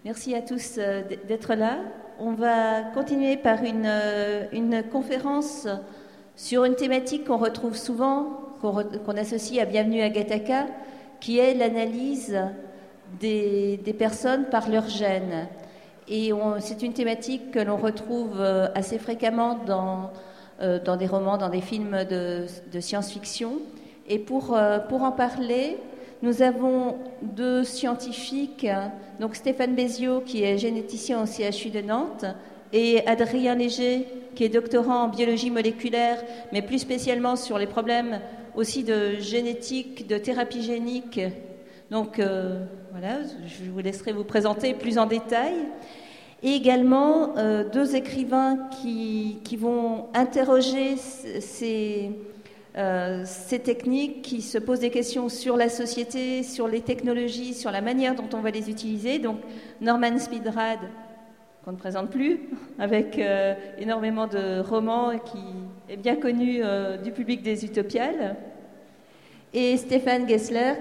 Merci à tous d'être là. On va continuer par une conférence sur une thématique qu'on retrouve souvent, qu'on associe à Bienvenue à Gattaca, qui est l'analyse des personnes par leurs gènes. Et c'est une thématique que l'on retrouve assez fréquemment dans des romans, dans des films de science-fiction. Et pour en parler, nous avons deux scientifiques, donc Stéphane Béziot, qui est généticien au CHU de Nantes, et Adrien Léger, qui est doctorant en biologie moléculaire, mais plus spécialement sur les problèmes aussi de génétique, de thérapie génique. Donc voilà, je vous laisserai vous présenter plus en détail. Et également deux écrivains qui vont interroger ces techniques, qui se posent des questions sur la société, sur les technologies, sur la manière dont on va les utiliser. Donc Norman Speedrad, qu'on ne présente plus, avec énormément de romans et qui est bien connu du public des Utopiales. Et Stéphane Gessler,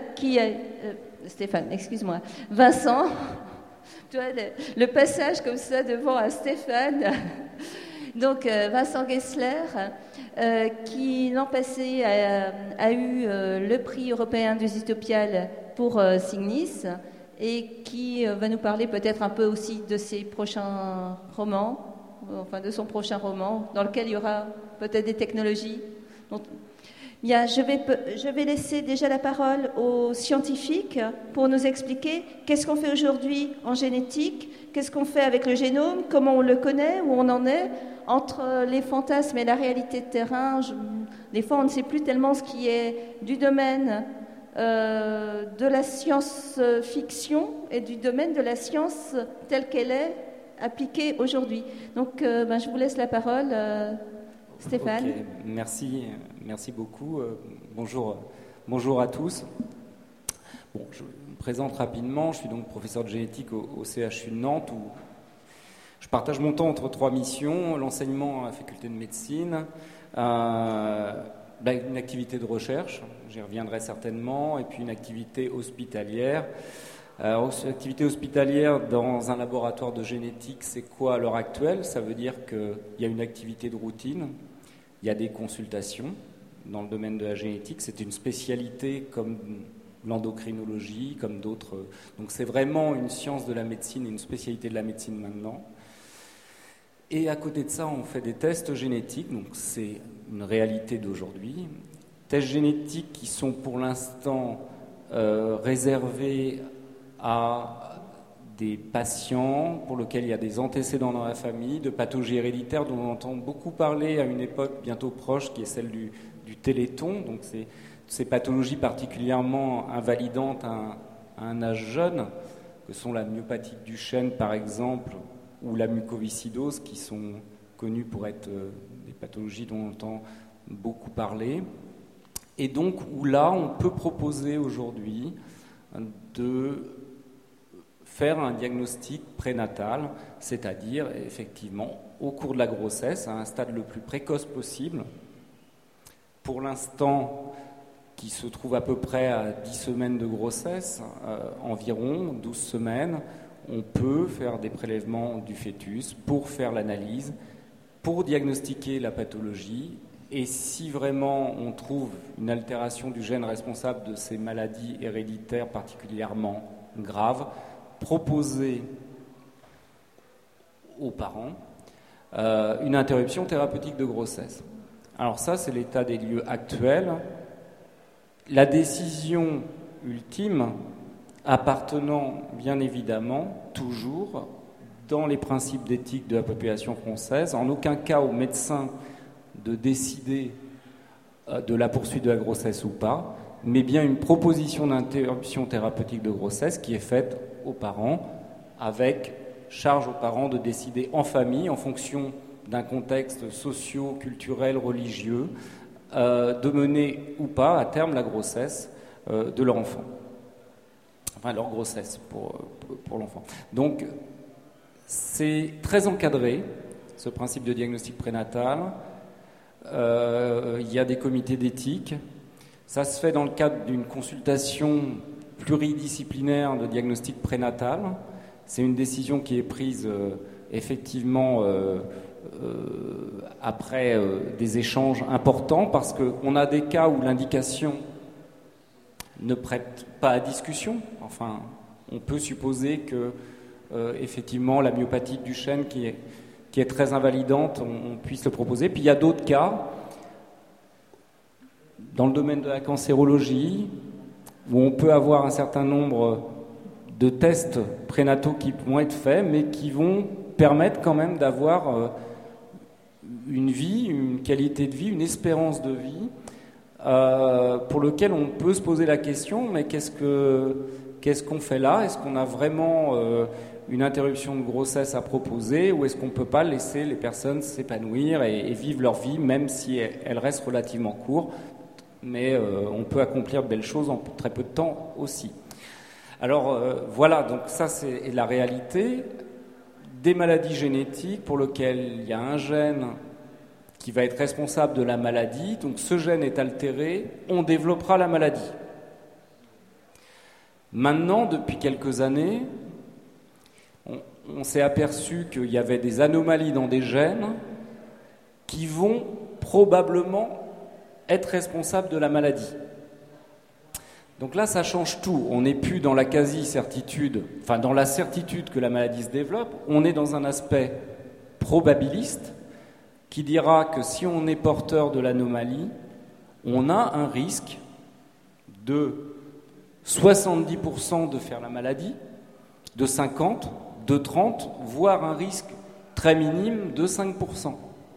Vincent, tu vois, le passage comme ça devant un Stéphane. Donc Vincent Gessler, qui l'an passé a eu le prix européen des Utopiales pour Signis, et qui va nous parler peut-être un peu aussi de ses prochains romans, enfin de son prochain roman, dans lequel il y aura peut-être des technologies. Donc, bien, je vais laisser déjà la parole aux scientifiques pour nous expliquer qu'est-ce qu'on fait aujourd'hui en génétique, qu'est-ce qu'on fait avec le génome, comment on le connaît, où on en est, entre les fantasmes et la réalité de terrain. Des fois, on ne sait plus tellement ce qui est du domaine de la science-fiction et du domaine de la science telle qu'elle est appliquée aujourd'hui. Donc, je vous laisse la parole, Stéphane. Okay. Merci beaucoup. Bonjour à tous. Bon, je me présente rapidement. Je suis donc professeur de génétique au CHU de Nantes, où je partage mon temps entre trois missions: l'enseignement à la faculté de médecine, une activité de recherche, j'y reviendrai certainement, et puis une activité hospitalière. Alors, activité hospitalière dans un laboratoire de génétique, c'est quoi à l'heure actuelle? Ça veut dire qu'il y a une activité de routine, il y a des consultations dans le domaine de la génétique. C'est une spécialité comme l'endocrinologie, comme d'autres. Donc c'est vraiment une science de la médecine et une spécialité de la médecine maintenant. Et à côté de ça, on fait des tests génétiques, donc c'est une réalité d'aujourd'hui. Tests génétiques qui sont pour l'instant réservés à des patients pour lesquels il y a des antécédents dans la famille, de pathologies héréditaires dont on entend beaucoup parler à une époque bientôt proche, qui est celle du téléthon. Donc c'est ces pathologies particulièrement invalidantes à un âge jeune, que sont la myopathie de Duchenne par exemple, ou la mucoviscidose, qui sont connues pour être des pathologies dont on entend beaucoup parler. Et donc où là, on peut proposer aujourd'hui de faire un diagnostic prénatal, c'est-à-dire effectivement au cours de la grossesse, à un stade le plus précoce possible, pour l'instant qui se trouve à peu près à 10 semaines de grossesse, environ 12 semaines, on peut faire des prélèvements du fœtus pour faire l'analyse, pour diagnostiquer la pathologie. Et si vraiment on trouve une altération du gène responsable de ces maladies héréditaires particulièrement graves, proposer aux parents une interruption thérapeutique de grossesse. Alors ça, c'est l'état des lieux actuel. La décision ultime appartenant bien évidemment toujours dans les principes d'éthique de la population française, en aucun cas au médecin de décider de la poursuite de la grossesse ou pas, mais bien une proposition d'interruption thérapeutique de grossesse qui est faite aux parents, avec charge aux parents de décider en famille, en fonction d'un contexte socio-culturel, religieux, de mener ou pas à terme la grossesse de leur enfant. Enfin, leur grossesse pour l'enfant. Donc, c'est très encadré, ce principe de diagnostic prénatal. Il y a des comités d'éthique. Ça se fait dans le cadre d'une consultation pluridisciplinaire de diagnostic prénatal C'est une décision qui est prise effectivement après des échanges importants, parce qu'on a des cas où l'indication ne prête pas à discussion. Enfin, on peut supposer que effectivement la myopathie du chêne qui est très invalidante, on puisse le proposer. Puis il y a d'autres cas dans le domaine de la cancérologie où on peut avoir un certain nombre de tests prénataux qui vont être faits, mais qui vont permettre quand même d'avoir une vie, une qualité de vie, une espérance de vie pour lequel on peut se poser la question, mais qu'est-ce qu'on fait là? Est-ce qu'on a vraiment une interruption de grossesse à proposer, ou est-ce qu'on ne peut pas laisser les personnes s'épanouir et vivre leur vie, même si elle reste relativement courte, mais on peut accomplir de belles choses en très peu de temps aussi. Alors voilà, donc ça c'est la réalité. Des maladies génétiques pour lesquelles il y a un gène qui va être responsable de la maladie, donc ce gène est altéré, on développera la maladie. Maintenant, depuis quelques années, on s'est aperçu qu'il y avait des anomalies dans des gènes qui vont probablement être responsables de la maladie. Donc là, ça change tout. On n'est plus dans la quasi-certitude, enfin dans la certitude que la maladie se développe, on est dans un aspect probabiliste qui dira que si on est porteur de l'anomalie, on a un risque de 70% de faire la maladie, de 50%, de 30%, voire un risque très minime de 5%.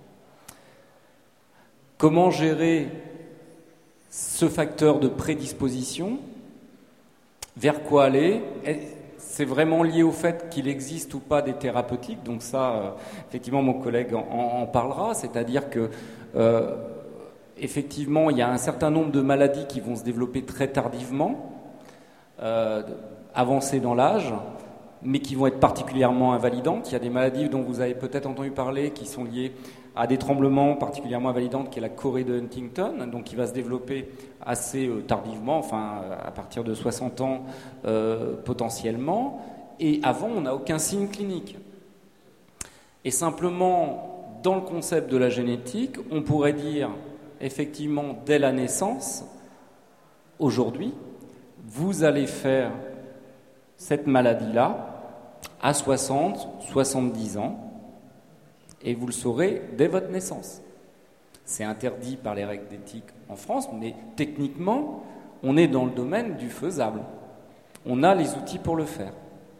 Comment gérer ce facteur de prédisposition? Vers quoi aller? C'est vraiment lié au fait qu'il existe ou pas des thérapeutiques. Donc ça, effectivement, mon collègue en parlera. C'est-à-dire que, effectivement, il y a un certain nombre de maladies qui vont se développer très tardivement, avancées dans l'âge, mais qui vont être particulièrement invalidantes. Il y a des maladies dont vous avez peut-être entendu parler qui sont liées à des tremblements particulièrement invalidantes, qui est la chorée de Huntington, donc qui va se développer assez tardivement, enfin à partir de 60 ans potentiellement, et avant on n'a aucun signe clinique. Et simplement, dans le concept de la génétique, on pourrait dire effectivement dès la naissance, aujourd'hui, vous allez faire cette maladie-là à 60, 70 ans, et vous le saurez dès votre naissance. C'est interdit par les règles d'éthique en France, mais techniquement, on est dans le domaine du faisable. On a les outils pour le faire.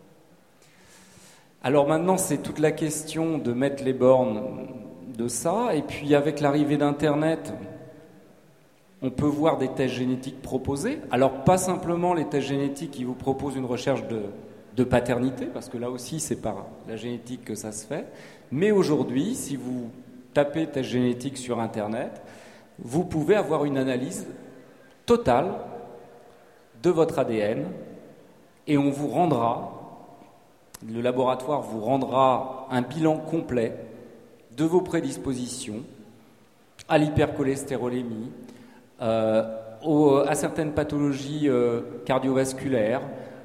Alors maintenant, c'est toute la question de mettre les bornes de ça, et puis avec l'arrivée d'Internet, on peut voir des tests génétiques proposés. Alors pas simplement les tests génétiques qui vous proposent une recherche de paternité, parce que là aussi c'est par la génétique que ça se fait, mais aujourd'hui, si vous tapez test génétique sur Internet, vous pouvez avoir une analyse totale de votre ADN et on vous rendra, le laboratoire vous rendra un bilan complet de vos prédispositions à l'hypercholestérolémie, à certaines pathologies cardiovasculaires,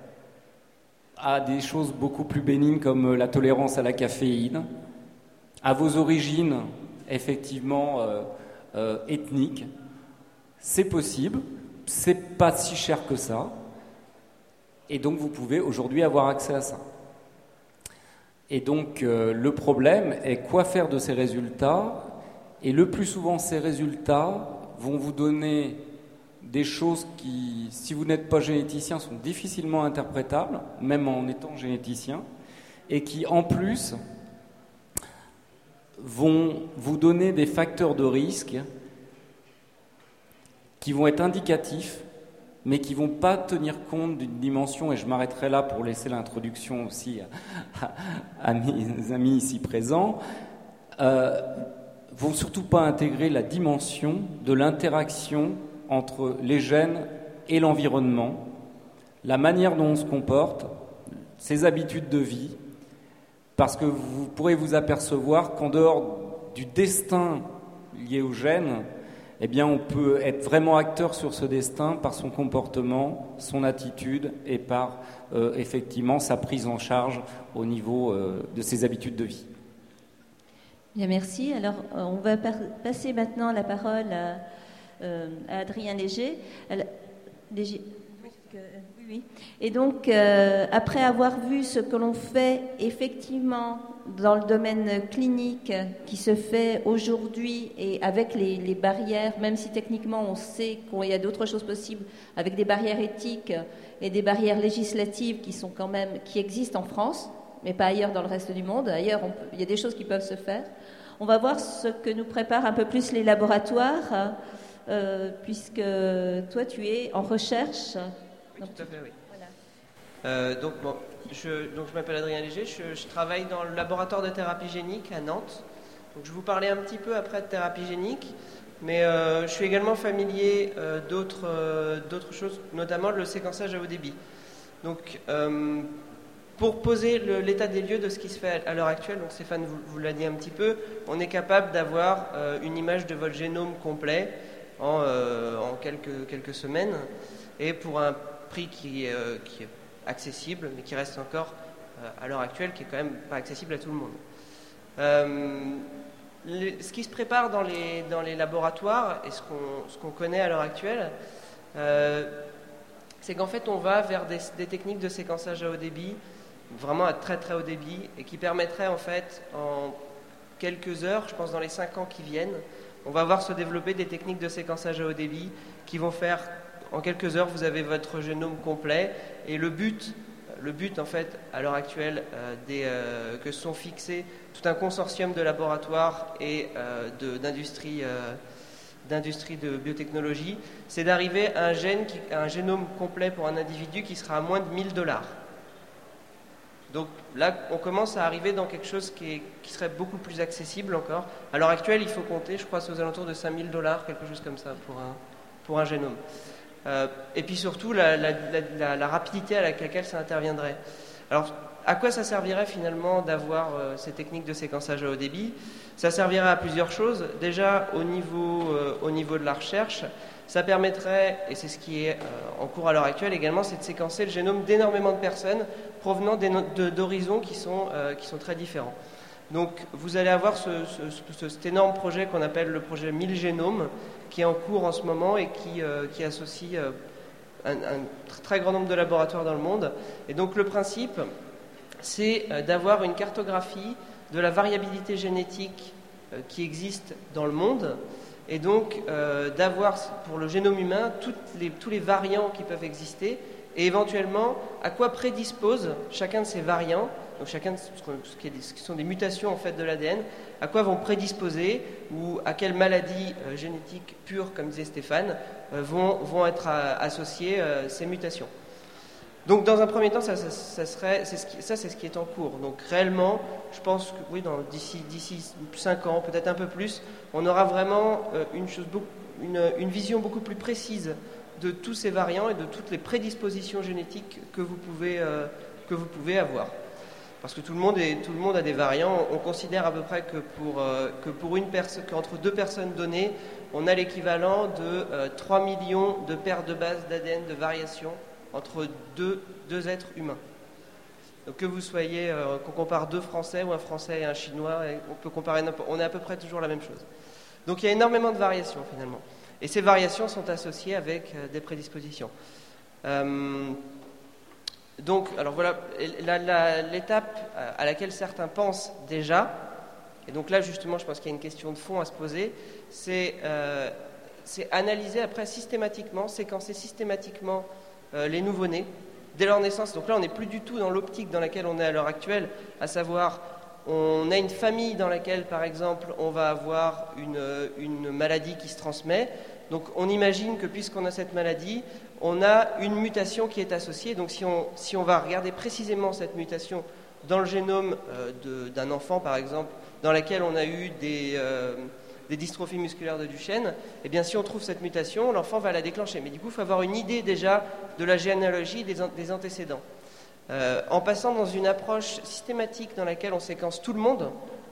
à des choses beaucoup plus bénignes comme la tolérance à la caféine, à vos origines effectivement ethniques. C'est possible, c'est pas si cher que ça, et donc vous pouvez aujourd'hui avoir accès à ça. Et donc le problème est quoi faire de ces résultats, et le plus souvent ces résultats vont vous donner des choses qui, si vous n'êtes pas généticien, sont difficilement interprétables, même en étant généticien, et qui en plus vont vous donner des facteurs de risque qui vont être indicatifs, mais qui ne vont pas tenir compte d'une dimension, et je m'arrêterai là pour laisser l'introduction aussi à mes amis ici présents, vont surtout pas intégrer la dimension de l'interaction entre les gènes et l'environnement, la manière dont on se comporte, ses habitudes de vie, parce que vous pourrez vous apercevoir qu'en dehors du destin lié aux gènes, eh bien on peut être vraiment acteur sur ce destin par son comportement, son attitude et par effectivement sa prise en charge au niveau de ses habitudes de vie. Bien, merci. Alors, on va passer maintenant la parole à Adrien Léger. Léger. Oui. Et donc, après avoir vu ce que l'on fait effectivement dans le domaine clinique qui se fait aujourd'hui et avec les barrières, même si techniquement on sait qu'il y a d'autres choses possibles, avec des barrières éthiques et des barrières législatives qui existent en France, mais pas ailleurs dans le reste du monde. Ailleurs, il y a des choses qui peuvent se faire. On va voir ce que nous préparent un peu plus les laboratoires, puisque toi, tu es en recherche. Oui, tout à fait, oui. Voilà. Donc, je m'appelle Adrien Léger, je travaille dans le laboratoire de thérapie génique à Nantes. Donc, je vais vous parler un petit peu après de thérapie génique, mais je suis également familier d'autres choses, notamment le séquençage à haut débit. Donc, pour poser l'état des lieux de ce qui se fait à l'heure actuelle, donc Stéphane vous l'a dit un petit peu, on est capable d'avoir une image de votre génome complet en quelques semaines, et pour un prix qui est accessible, mais qui reste encore, à l'heure actuelle, qui est quand même pas accessible à tout le monde. Ce qui se prépare dans les laboratoires, et ce qu'on connaît à l'heure actuelle, c'est qu'en fait, on va vers des techniques de séquençage à haut débit, vraiment à très très haut débit, et qui permettraient en fait, en quelques heures, je pense dans les 5 ans qui viennent, on va voir se développer des techniques de séquençage à haut débit qui vont faire, en quelques heures, vous avez votre génome complet, et le but en fait, à l'heure actuelle, que sont fixés tout un consortium de laboratoires et d'industries de biotechnologie, c'est d'arriver à un génome complet pour un individu qui sera à moins de $1000. Donc là, on commence à arriver dans quelque chose qui serait beaucoup plus accessible encore. À l'heure actuelle, il faut compter, je crois, c'est aux alentours de $5000, quelque chose comme ça, pour un génome. Et puis surtout, la rapidité à laquelle ça interviendrait. Alors, à quoi ça servirait finalement d'avoir ces techniques de séquençage à haut débit ? Ça servirait à plusieurs choses. Déjà, au niveau de la recherche, ça permettrait, et c'est ce qui est en cours à l'heure actuelle également, c'est de séquencer le génome d'énormément de personnes provenant d'horizons qui sont très différents. Donc vous allez avoir cet énorme projet qu'on appelle le projet 1000 génomes, qui est en cours en ce moment et qui associe un très grand nombre de laboratoires dans le monde. Et donc le principe, c'est d'avoir une cartographie de la variabilité génétique qui existe dans le monde, et donc d'avoir pour le génome humain tous les variants qui peuvent exister, et éventuellement à quoi prédispose chacun de ces variants, donc chacun de ce qui sont des mutations en fait de l'ADN, à quoi vont prédisposer ou à quelles maladies génétiques pures, comme disait Stéphane, vont être associées ces mutations. Donc dans un premier temps, c'est ce qui est en cours. Donc réellement, je pense que oui, d'ici 5 ans, peut-être un peu plus, on aura vraiment une vision beaucoup plus précise de tous ces variants et de toutes les prédispositions génétiques que vous pouvez avoir. Parce que tout le monde a des variants. On considère à peu près qu'entre 2 personnes données, on a l'équivalent de 3 millions de paires de bases d'ADN de variation entre deux êtres humains. Donc que vous soyez, qu'on compare 2 Français ou un Français et un Chinois, on est à peu près toujours la même chose. Donc il y a énormément de variations finalement. Et ces variations sont associées avec des prédispositions. Donc, alors voilà, l'étape à laquelle certains pensent déjà, et donc là justement je pense qu'il y a une question de fond à se poser, c'est analyser après systématiquement, séquencer systématiquement les nouveau-nés dès leur naissance. Donc là on n'est plus du tout dans l'optique dans laquelle on est à l'heure actuelle, à savoir on a une famille dans laquelle par exemple on va avoir une maladie qui se transmet. Donc on imagine que puisqu'on a cette maladie, on a une mutation qui est associée. Donc si on va regarder précisément cette mutation dans le génome d'un enfant par exemple, dans laquelle on a eu des dystrophies musculaires de Duchenne, eh bien si on trouve cette mutation, l'enfant va la déclencher. Mais du coup, il faut avoir une idée déjà de la généalogie des antécédents. En passant dans une approche systématique dans laquelle on séquence tout le monde,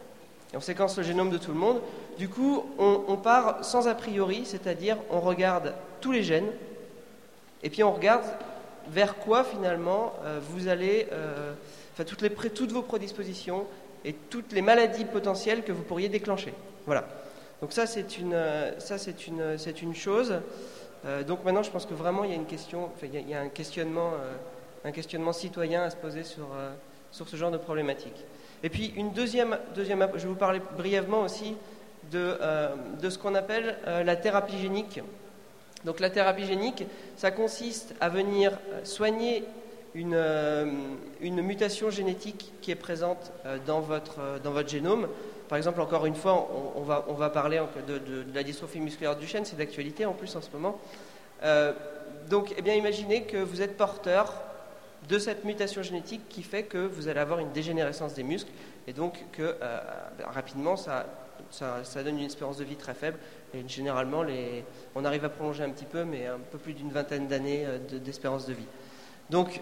Et on séquence le génome de tout le monde. Du coup, on part sans a priori, c'est-à-dire on regarde tous les gènes, et puis on regarde vers quoi finalement vous allez, toutes vos prédispositions et toutes les maladies potentielles que vous pourriez déclencher. Voilà. Donc ça c'est une chose. Donc maintenant je pense que vraiment il y a une question, il y a un questionnement citoyen à se poser sur ce genre de problématique. Et puis une deuxième, je vais vous parler brièvement aussi de ce qu'on appelle la thérapie génique. Donc la thérapie génique, ça consiste à venir soigner une mutation génétique qui est présente dans votre génome. Par exemple, encore une fois, on va parler de la dystrophie musculaire de Duchenne, c'est d'actualité en plus en ce moment. Donc, eh bien, imaginez que vous êtes porteur de cette mutation génétique qui fait que vous allez avoir une dégénérescence des muscles et donc que rapidement ça donne une espérance de vie très faible et généralement on arrive à prolonger un petit peu mais un peu plus d'une vingtaine d'années d'espérance de vie. Donc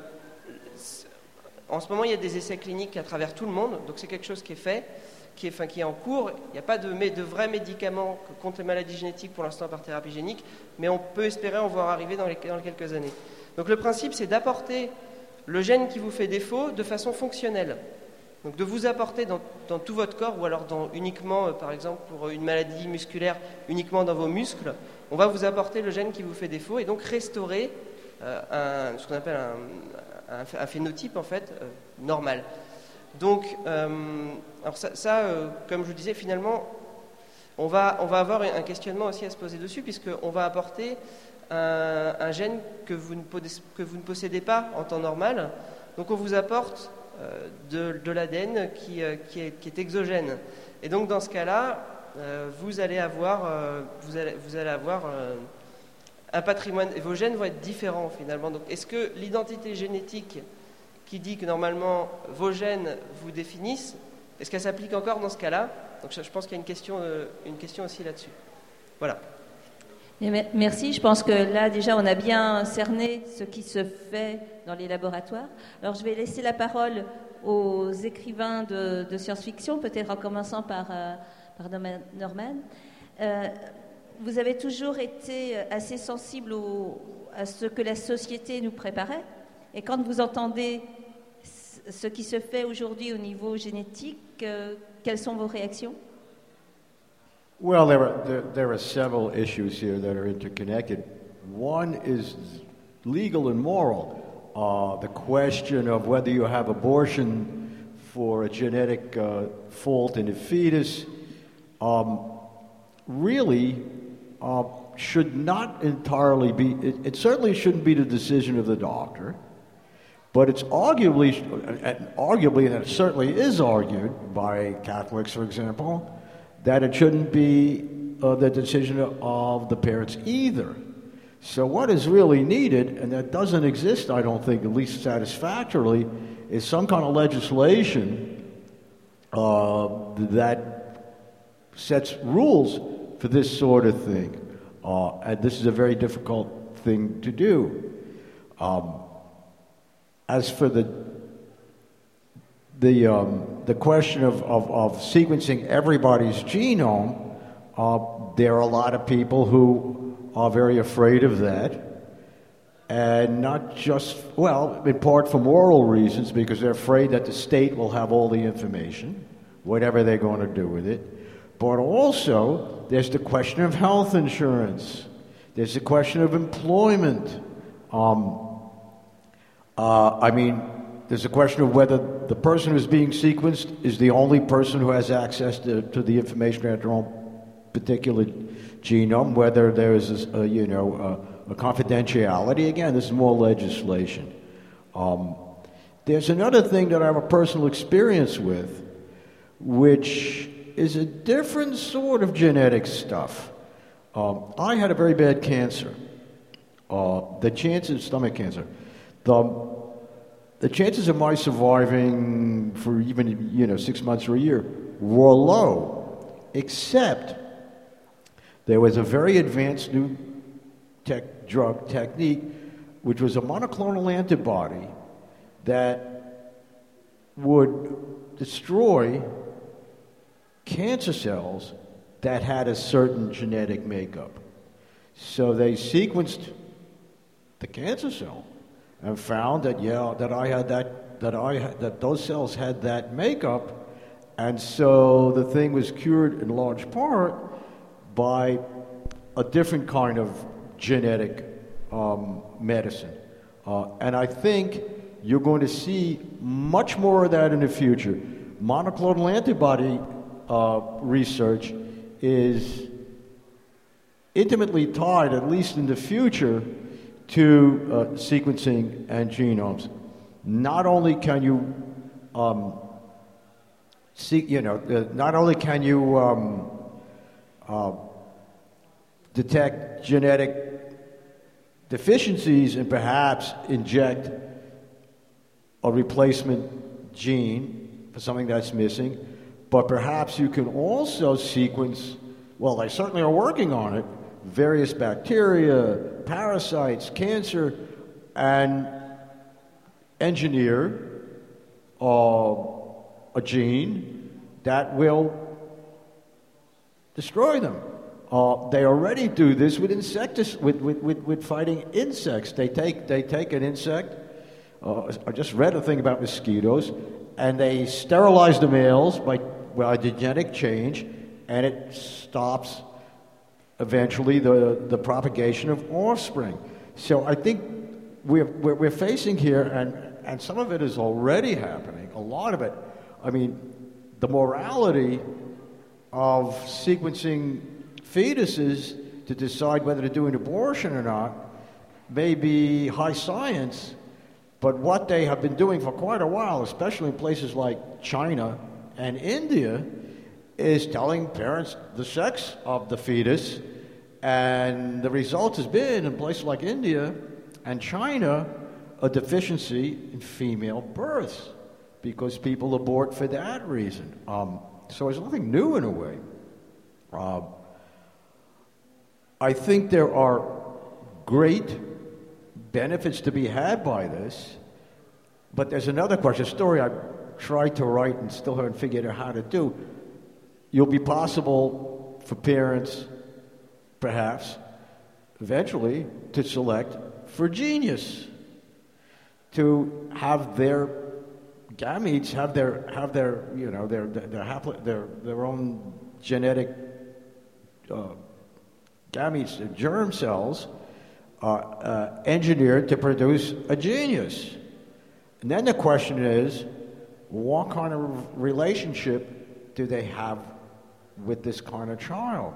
en ce moment il y a des essais cliniques à travers tout le monde, donc c'est quelque chose qui est fait, qui est en cours. Il n'y a pas de vrais médicaments contre les maladies génétiques pour l'instant par thérapie génique, mais on peut espérer en voir arriver dans quelques années. Donc le principe, c'est d'apporter le gène qui vous fait défaut de façon fonctionnelle. Donc de vous apporter dans tout votre corps, ou alors uniquement, par exemple, pour une maladie musculaire, uniquement dans vos muscles, on va vous apporter le gène qui vous fait défaut et donc restaurer ce qu'on appelle un phénotype, en fait, normal. Donc, alors comme je vous disais, finalement, on va avoir un questionnement aussi à se poser dessus, puisqu'on va apporter un gène que vous ne possédez pas en temps normal. Donc on vous apporte de l'ADN qui est exogène. Et donc dans ce cas-là, vous allez avoir un patrimoine, et vos gènes vont être différents finalement. Donc est-ce que l'identité génétique qui dit que normalement vos gènes vous définissent, est-ce qu'elle s'applique encore dans ce cas-là? Donc je pense qu'il y a une question aussi là-dessus. Voilà. Merci. Je pense que là, déjà, on a bien cerné ce qui se fait dans les laboratoires. Alors, je vais laisser la parole aux écrivains de science-fiction, peut-être en commençant par Norman. Vous avez toujours été assez sensible à ce que la société nous préparait. Et quand vous entendez ce qui se fait aujourd'hui au niveau génétique, quelles sont vos réactions? Well, there are several issues here that are interconnected. One is legal and moral. The question of whether you have abortion for a genetic fault in a fetus really should not entirely be, it certainly shouldn't be the decision of the doctor, but it's arguably, and it certainly is argued by Catholics, for example, that it shouldn't be the decision of the parents either. So what is really needed, and that doesn't exist, I don't think, at least satisfactorily, is some kind of legislation that sets rules for this sort of thing. And this is a very difficult thing to do. As for the question of sequencing everybody's genome, there are a lot of people who are very afraid of that, and not just, well, in part for moral reasons, because they're afraid that the state will have all the information, whatever they're going to do with it, but also there's the question of health insurance, there's the question of employment. There's a question of whether the person who's being sequenced is the only person who has access to the information about their own particular genome, whether there is a confidentiality. Again, this is more legislation. There's another thing that I have a personal experience with, which is a different sort of genetic stuff. I had a very bad cancer. The chances, stomach cancer, the chances of my surviving for even 6 months or a year were low, except there was a very advanced new drug technique, which was a monoclonal antibody that would destroy cancer cells that had a certain genetic makeup. So they sequenced the cancer cell and found that that those cells had that makeup, and so the thing was cured in large part by a different kind of genetic medicine. And I think you're going to see much more of that in the future. Monoclonal antibody research is intimately tied, at least in the future, to sequencing and genomes. Not only can you detect genetic deficiencies and perhaps inject a replacement gene for something that's missing, but perhaps you can also sequence, well, they certainly are working on it, various bacteria, parasites, cancer, and engineer a gene that will destroy them. They already do this with with fighting insects. They take an insect. I just read a thing about mosquitoes, and they sterilize the males by genetic change, and it stops eventually the propagation of offspring. So I think we're facing here, and some of it is already happening. A lot of it. I mean, the morality of sequencing fetuses to decide whether to do an abortion or not may be high science, but what they have been doing for quite a while, especially in places like China and India, is telling parents the sex of the fetus, and the result has been, in places like India and China, a deficiency in female births, because people abort for that reason. So it's nothing new in a way. I think there are great benefits to be had by this, but there's another question, a story I tried to write and still haven't figured out how to do. It'll be possible for parents, perhaps, eventually, to select for genius, to have their gametes have their own genetic gametes, germ cells, engineered to produce a genius. And then the question is, what kind of relationship do they have with this kind of child?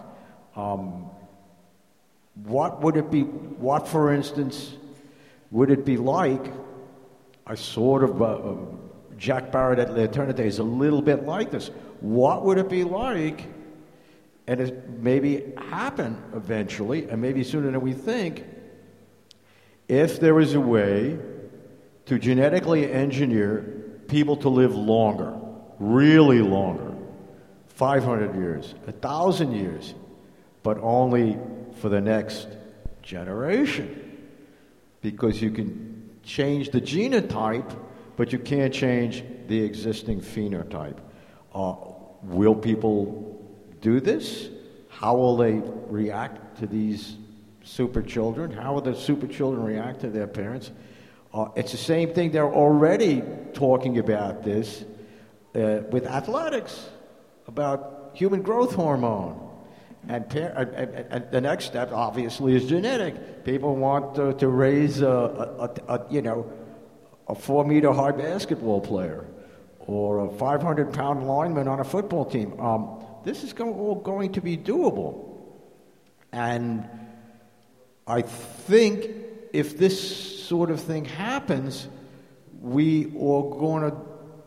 What would it be? What, for instance, would it be like? I sort of Jack Barrett at L'Eternité is a little bit like this. What would it be like? And it maybe happen eventually, and maybe sooner than we think, if there was a way to genetically engineer people to live longer, really longer, 500 years, 1,000 years, but only for the next generation. Because you can change the genotype, but you can't change the existing phenotype. Will people do this? How will they react to these super children? How will the super children react to their parents? It's the same thing. They're already talking about this with athletics, about human growth hormone. And the next step, obviously, is genetic. People want to raise a 4-meter high basketball player or a 500-pound lineman on a football team. This is all going to be doable. And I think if this sort of thing happens, we are going to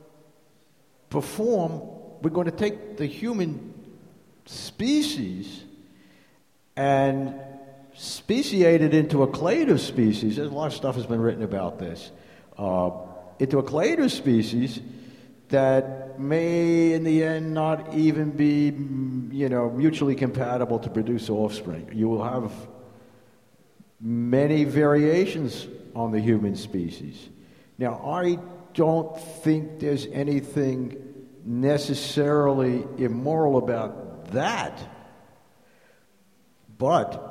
we're going to take the human species and speciate it into a clade of species. There's a lot of stuff has been written about this. Into a clade of species that may, in the end, not even be, mutually compatible to produce offspring. You will have many variations on the human species. Now, I don't think there's anything necessarily immoral about that, but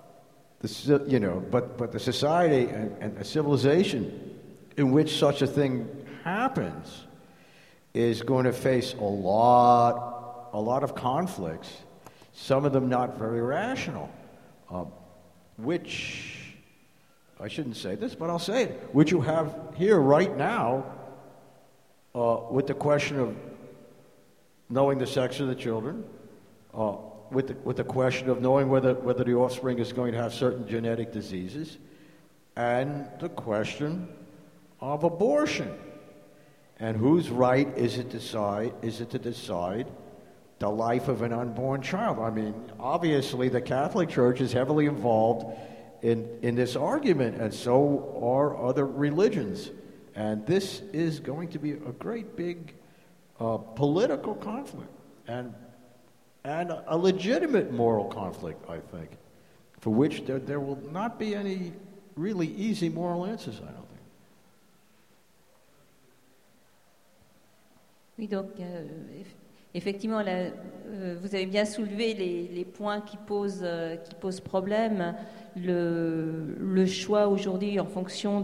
the society and the civilization in which such a thing happens is going to face a lot of conflicts, some of them not very rational, which, I shouldn't say this, but I'll say it, which you have here right now with the question of knowing the sex of the children, with the question of knowing whether the offspring is going to have certain genetic diseases, and the question of abortion. And whose right is it to decide the life of an unborn child? I mean, obviously the Catholic Church is heavily involved in this argument, and so are other religions. And this is going to be a great big political conflict, and a legitimate moral conflict, I think, for which there will not be any really easy moral answers, I don't think. Oui, donc effectivement, vous avez bien soulevé les points qui posent problème. Le choix aujourd'hui en fonction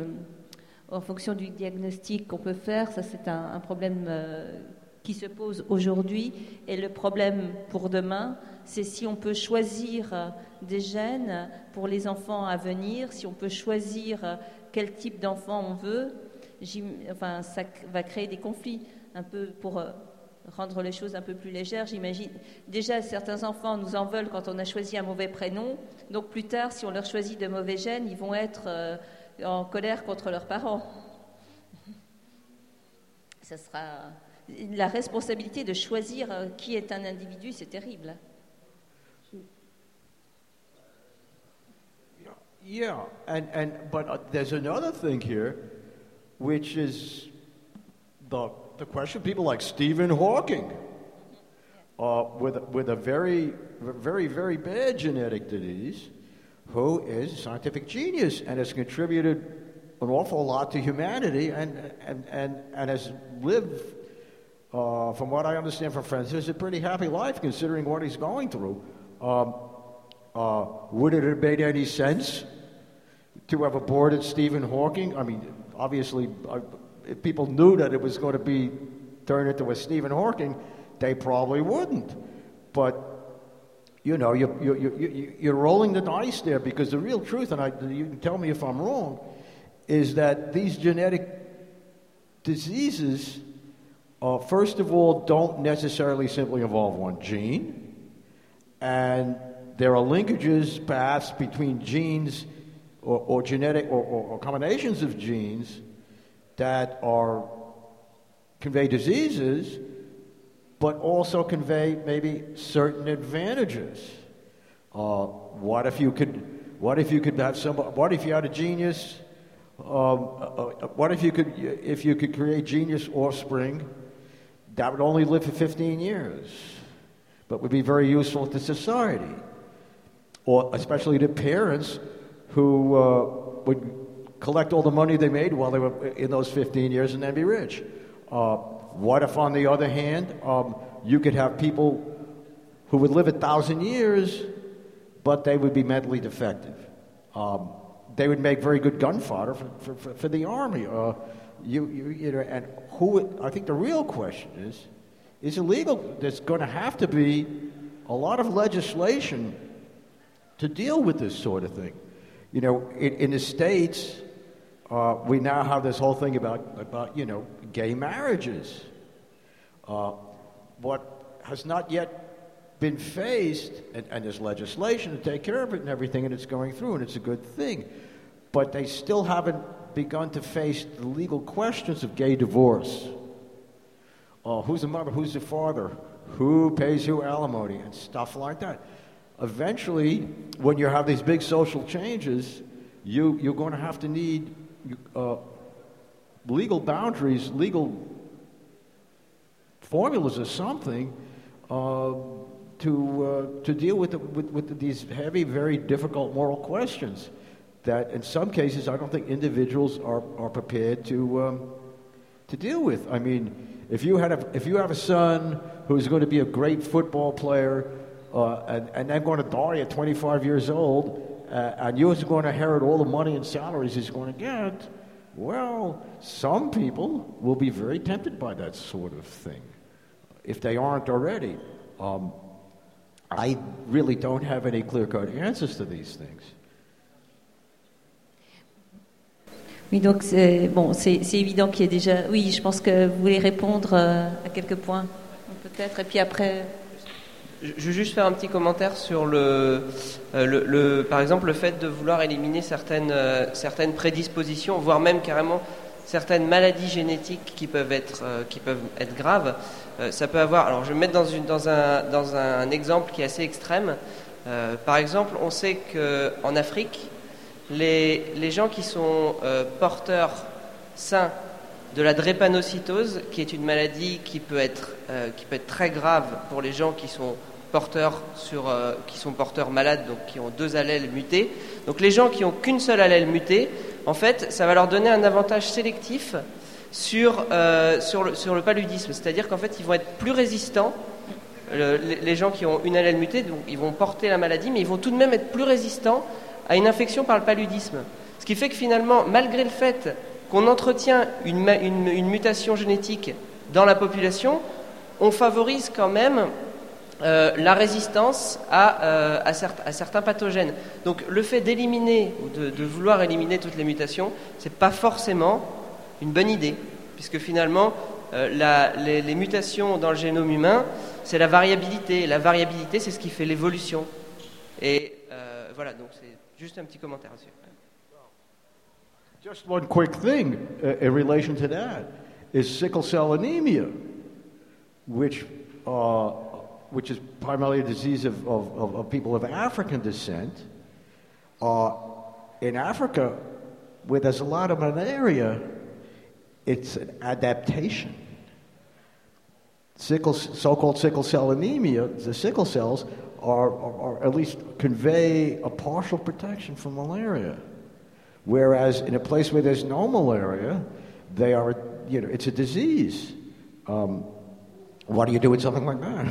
du diagnostic qu'on peut faire, ça c'est un problème qui se pose aujourd'hui. Et le problème pour demain, c'est si on peut choisir des gènes pour les enfants à venir, si on peut choisir quel type d'enfant on veut, ça va créer des conflits. Un peu pour rendre les choses un peu plus légères, j'imagine. Déjà, certains enfants nous en veulent quand on a choisi un mauvais prénom. Donc plus tard, si on leur choisit de mauvais gènes, ils vont être en colère contre leurs parents. Ça sera la responsabilité de choisir qui est un individu, c'est terrible. Yeah, but there's another thing here, which is the question. People like Stephen Hawking, with a very, very, very bad genetic disease, who is a scientific genius and has contributed an awful lot to humanity and has lived, from what I understand from friends, has a pretty happy life considering what he's going through. Would it have made any sense to have aborted Stephen Hawking? I mean, obviously, if people knew that it was going to be turned into a Stephen Hawking, they probably wouldn't. But you know, you're rolling the dice there, because the real truth, and you can tell me if I'm wrong, is that these genetic diseases, first of all, don't necessarily simply involve one gene, and there are linkages, perhaps, between genes or genetic or combinations of genes that convey diseases, but also convey maybe certain advantages. What if you had a genius? What if you could create genius offspring that would only live for 15 years, but would be very useful to society, or especially to parents who would collect all the money they made while they were in those 15 years and then be rich? What if, on the other hand, you could have people who would live 1,000 years, but they would be mentally defective? They would make very good gun fodder for the army. And who? I think the real question is illegal. There's going to have to be a lot of legislation to deal with this sort of thing. You know, in the States, we now have this whole thing about gay marriages. What has not yet been faced, and there's legislation to take care of it and everything, and it's going through, and it's a good thing. But they still haven't begun to face the legal questions of gay divorce. Who's the mother? Who's the father? Who pays who alimony? And stuff like that. Eventually, when you have these big social changes, you're going to have to need legal boundaries, legal formulas or something to deal with these heavy, very difficult moral questions that, in some cases, I don't think individuals are prepared to deal with. I mean, If you have a son who's going to be a great football player, and they're going to die at 25 years old, and you're going to inherit all the money and salaries he's going to get, well, some people will be very tempted by that sort of thing, if they aren't already. I really don't have any clear-cut answers to these things. Oui, donc c'est évident qu'il y a déjà... Oui, je pense que vous voulez répondre à quelques points, peut-être, et puis après... Je vais juste faire un petit commentaire sur par exemple, le fait de vouloir éliminer certaines prédispositions, voire même carrément certaines maladies génétiques qui peuvent être graves. Ça peut avoir... Alors, je vais me mettre dans un exemple qui est assez extrême. Par exemple, on sait qu'en Afrique, les gens qui sont porteurs sains de la drépanocytose, qui est une maladie qui peut être très grave pour les gens qui sont porteurs malades, donc qui ont 2 allèles mutés. Donc les gens qui n'ont qu'une seule allèle mutée, en fait, ça va leur donner un avantage sélectif sur le paludisme. C'est-à-dire qu'en fait, ils vont être plus résistants. Les gens qui ont une allèle mutée, donc ils vont porter la maladie, mais ils vont tout de même être plus résistants à une infection par le paludisme. Ce qui fait que finalement, malgré le fait qu'on entretient une mutation génétique dans la population, on favorise quand même la résistance à certains pathogènes. Donc le fait d'éliminer ou de vouloir éliminer toutes les mutations, c'est pas forcément une bonne idée, puisque finalement les mutations dans le génome humain, c'est la variabilité. La variabilité, c'est ce qui fait l'évolution. Et voilà, donc c'est juste un petit commentaire dessus. Just one quick thing in relation to that is sickle cell anemia, which is primarily a disease of people of African descent. In Africa, where there's a lot of malaria, it's an adaptation. So-called sickle cell anemia, the sickle cells are at least convey a partial protection from malaria. Whereas in a place where there's no malaria, they are, it's a disease. What do you do with something like that?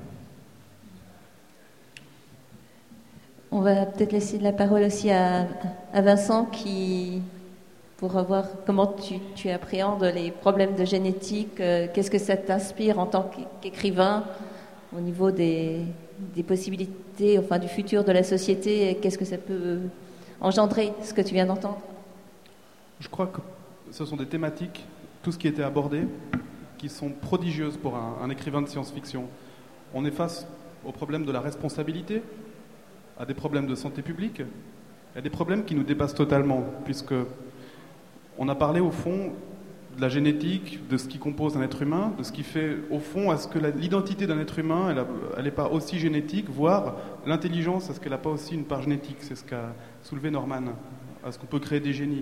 On va peut-être laisser la parole aussi à Vincent pour voir comment tu appréhendes les problèmes de génétique, qu'est-ce que ça t'inspire en tant qu'écrivain au niveau des possibilités, enfin du futur de la société, et qu'est-ce que ça peut engendrer, ce que tu viens d'entendre? Je crois que ce sont des thématiques, tout ce qui a été abordé, qui sont prodigieuses pour un écrivain de science-fiction. On est face au problème de la responsabilité, à des problèmes de santé publique, à des problèmes qui nous dépassent totalement, puisque on a parlé au fond de la génétique, de ce qui compose un être humain, de ce qui fait au fond à ce que l'identité d'un être humain, elle n'est pas aussi génétique, voire l'intelligence, est-ce qu'elle n'a pas aussi une part génétique? C'est ce qu'a soulevé Norman. Est-ce qu'on peut créer des génies?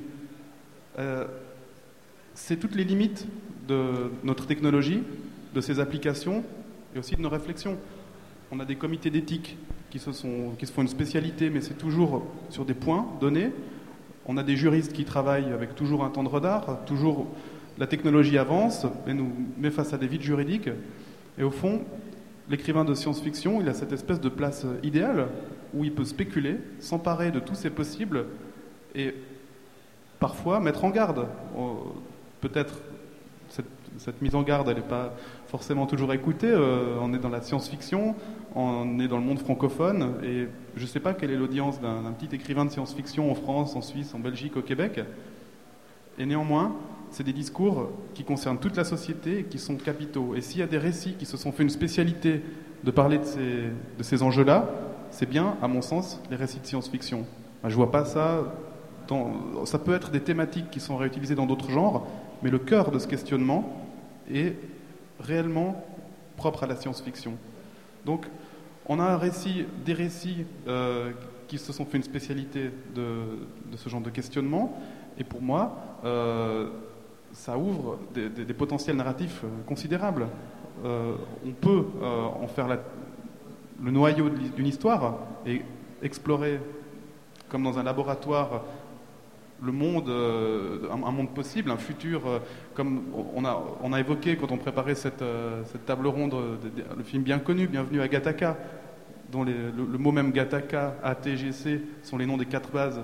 C'est toutes les limites de notre technologie, de ses applications et aussi de nos réflexions. On a des comités d'éthique qui se font une spécialité, mais c'est toujours sur des points donnés. On a des juristes qui travaillent avec toujours un temps de retard, toujours la technologie avance et nous met face à des vides juridiques. Et au fond, l'écrivain de science-fiction, il a cette espèce de place idéale où il peut spéculer, s'emparer de tous ses possibles et parfois mettre en garde. Peut-être cette mise en garde, elle n'est pas forcément toujours écoutée. On est dans la science-fiction, on est dans le monde francophone, et je ne sais pas quelle est l'audience d'un petit écrivain de science-fiction en France, en Suisse, en Belgique, au Québec. Et néanmoins, c'est des discours qui concernent toute la société et qui sont capitaux. Et s'il y a des récits qui se sont fait une spécialité de parler de ces enjeux-là, c'est bien, à mon sens, les récits de science-fiction. Je ne vois pas ça... Ça peut être des thématiques qui sont réutilisées dans d'autres genres, mais le cœur de ce questionnement est réellement propre à la science-fiction. Donc, on a des récits qui se sont fait une spécialité de ce genre de questionnement, et pour moi, ça ouvre des potentiels narratifs considérables. On peut en faire le noyau d'une histoire et explorer, comme dans un laboratoire, le monde, un monde possible, un futur, comme on a évoqué quand on préparait cette table ronde, le film bien connu, Bienvenue à Gattaca, dont le mot même Gattaca, ATGC, sont les noms des 4 bases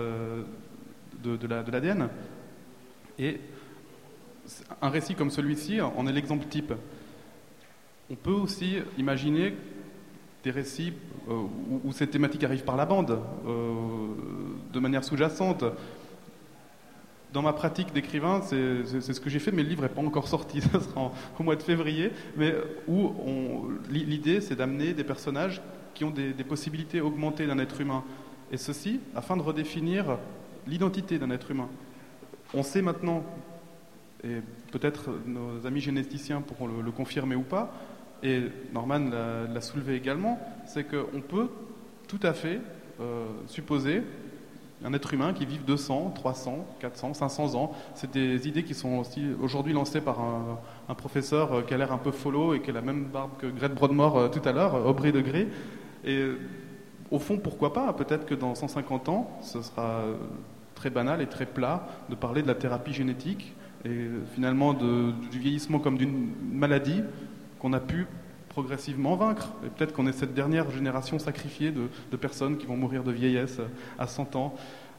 de l'ADN. Et un récit comme celui-ci en est l'exemple type. On peut aussi imaginer des récits où ces thématiques arrivent par la bande, de manière sous-jacente. Dans ma pratique d'écrivain, c'est ce que j'ai fait, mais le livre n'est pas encore sorti, ça sera au mois de février, mais où l'idée, c'est d'amener des personnages qui ont des possibilités augmentées d'un être humain, et ceci afin de redéfinir l'identité d'un être humain. On sait maintenant, et peut-être nos amis généticiens pourront le confirmer ou pas, et Norman l'a soulevé également, c'est qu'on peut tout à fait supposer un être humain qui vive 200, 300, 400, 500 ans. C'est des idées qui sont aussi aujourd'hui lancées par un professeur qui a l'air un peu follow et qui a la même barbe que Grete Brodmore tout à l'heure, Aubrey de Grey. Et au fond, pourquoi pas? Peut-être que dans 150 ans, ce sera très banal et très plat de parler de la thérapie génétique et finalement du vieillissement comme d'une maladie qu'on a pu progressivement vaincre. Et peut-être qu'on est cette dernière génération sacrifiée de personnes qui vont mourir de vieillesse à 100 ans.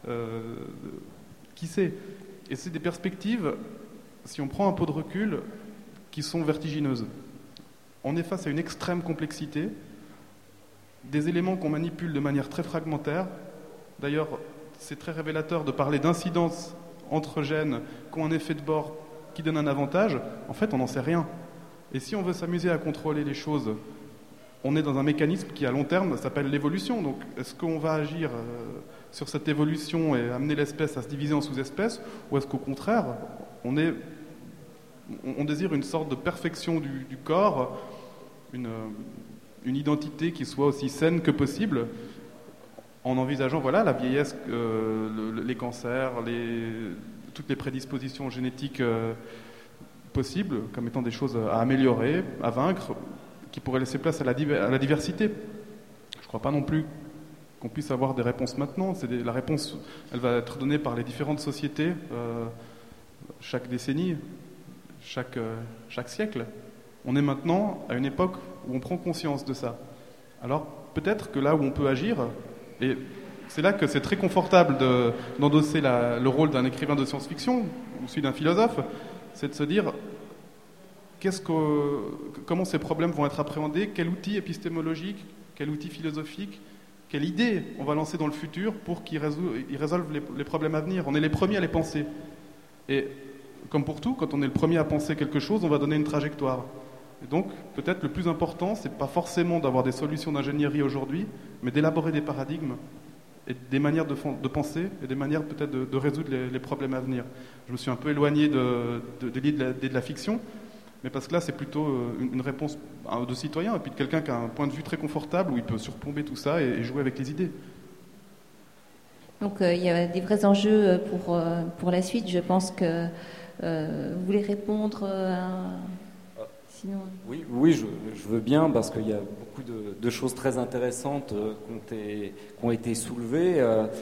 Qui sait? Et c'est des perspectives, si on prend un peu de recul, qui sont vertigineuses. On est face à une extrême complexité, des éléments qu'on manipule de manière très fragmentaire. D'ailleurs, c'est très révélateur de parler d'incidences entre gènes qui ont un effet de bord qui donne un avantage. En fait, on n'en sait rien. Et si on veut s'amuser à contrôler les choses, on est dans un mécanisme qui, à long terme, s'appelle l'évolution. Donc, est-ce qu'on va agir sur cette évolution et amener l'espèce à se diviser en sous-espèces, ou est-ce qu'au contraire, on désire une sorte de perfection du corps, une identité qui soit aussi saine que possible, en envisageant la vieillesse, les cancers, toutes les prédispositions génétiques possibles comme étant des choses à améliorer, à vaincre, qui pourraient laisser place à la diversité. Je ne crois pas non plus qu'on puisse avoir des réponses maintenant. La réponse, elle va être donnée par les différentes sociétés, chaque décennie, chaque siècle. On est maintenant à une époque où on prend conscience de ça. Alors peut-être que là où on peut agir, et c'est là que c'est très confortable d'endosser le rôle d'un écrivain de science-fiction ou celui d'un philosophe, c'est de se dire comment ces problèmes vont être appréhendés, quel outil épistémologique, quel outil philosophique, quelle idée on va lancer dans le futur pour qu'ils résolvent les problèmes à venir. On est les premiers à les penser. Et comme pour tout, quand on est le premier à penser quelque chose, on va donner une trajectoire. Et donc, peut-être le plus important, c'est pas forcément d'avoir des solutions d'ingénierie aujourd'hui, mais d'élaborer des paradigmes et des manières de penser et des manières peut-être de résoudre les problèmes à venir. Je me suis un peu éloigné de la fiction, mais parce que là, c'est plutôt une réponse de citoyen et puis de quelqu'un qui a un point de vue très confortable où il peut surplomber tout ça et jouer avec les idées. Donc, il y a des vrais enjeux pour la suite. Je pense que vous voulez répondre sinon... Oui, je veux bien, parce qu'il y a beaucoup de choses très intéressantes qui ont été soulevées,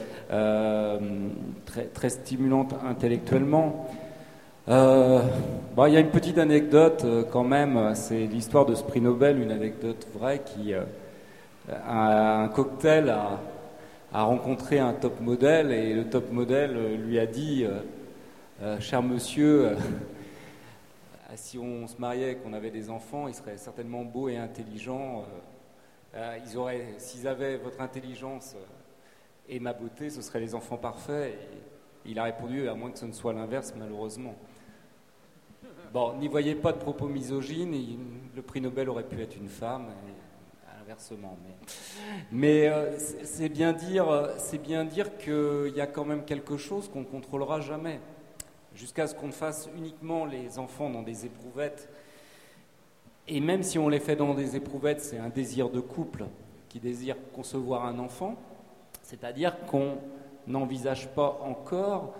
très, très stimulantes intellectuellement. Il y a une petite anecdote quand même, c'est l'histoire de ce prix Nobel, une anecdote vraie qui a un cocktail a rencontré un top modèle et le top modèle lui a dit cher monsieur, si on se mariait et qu'on avait des enfants, ils seraient certainement beaux et intelligents. S'ils avaient votre intelligence et ma beauté, ce seraient les enfants parfaits. Et il a répondu, à moins que ce ne soit l'inverse, malheureusement. Bon, n'y voyez pas de propos misogynes. Le prix Nobel aurait pu être une femme, et inversement. Mais c'est bien dire qu'il y a quand même quelque chose qu'on ne contrôlera jamais. Jusqu'à ce qu'on fasse uniquement les enfants dans des éprouvettes. Et même si on les fait dans des éprouvettes, c'est un désir de couple qui désire concevoir un enfant. C'est-à-dire qu'on n'envisage pas encore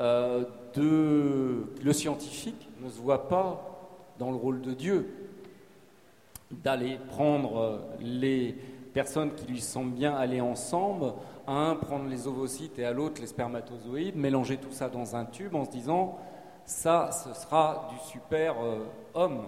le scientifique ne se voit pas dans le rôle de Dieu, d'aller prendre les personnes qui lui semblent bien aller ensemble, à un prendre les ovocytes et à l'autre les spermatozoïdes, mélanger tout ça dans un tube en se disant ça, ce sera du super homme.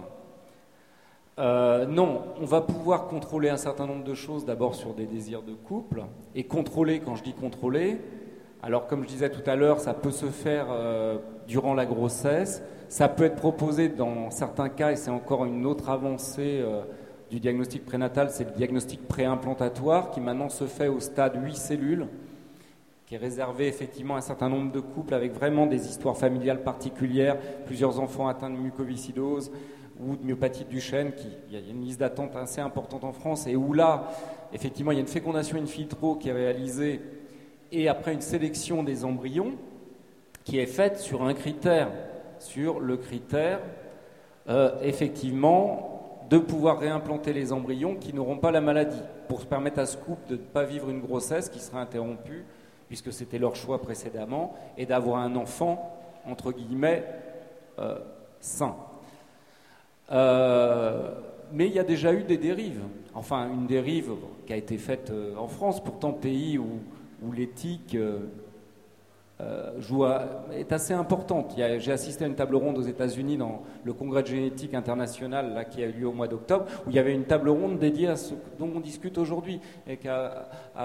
Non, on va pouvoir contrôler un certain nombre de choses, d'abord sur des désirs de couple, et contrôler, quand je dis contrôler, alors comme je disais tout à l'heure, ça peut se faire durant la grossesse, ça peut être proposé dans certains cas, et c'est encore une autre avancée du diagnostic prénatal, c'est le diagnostic préimplantatoire, qui maintenant se fait au stade 8 cellules, qui est réservé effectivement à un certain nombre de couples avec vraiment des histoires familiales particulières, plusieurs enfants atteints de mucoviscidose, ou de myopathie de Duchenne, il y a une liste d'attente assez importante en France, et où là, effectivement, il y a une fécondation in vitro qui est réalisée, et après une sélection des embryons, qui est faite sur un critère, sur le critère, effectivement, de pouvoir réimplanter les embryons qui n'auront pas la maladie, pour se permettre à ce couple de ne pas vivre une grossesse qui serait interrompue, puisque c'était leur choix précédemment, et d'avoir un enfant, entre guillemets, sain. Mais il y a déjà eu des dérives. Enfin, une dérive qui a été faite en France, pourtant pays où l'éthique est assez importante. J'ai assisté à une table ronde aux États-Unis dans le congrès de génétique international là, qui a eu lieu au mois d'octobre, où il y avait une table ronde dédiée à ce dont on discute aujourd'hui et qui a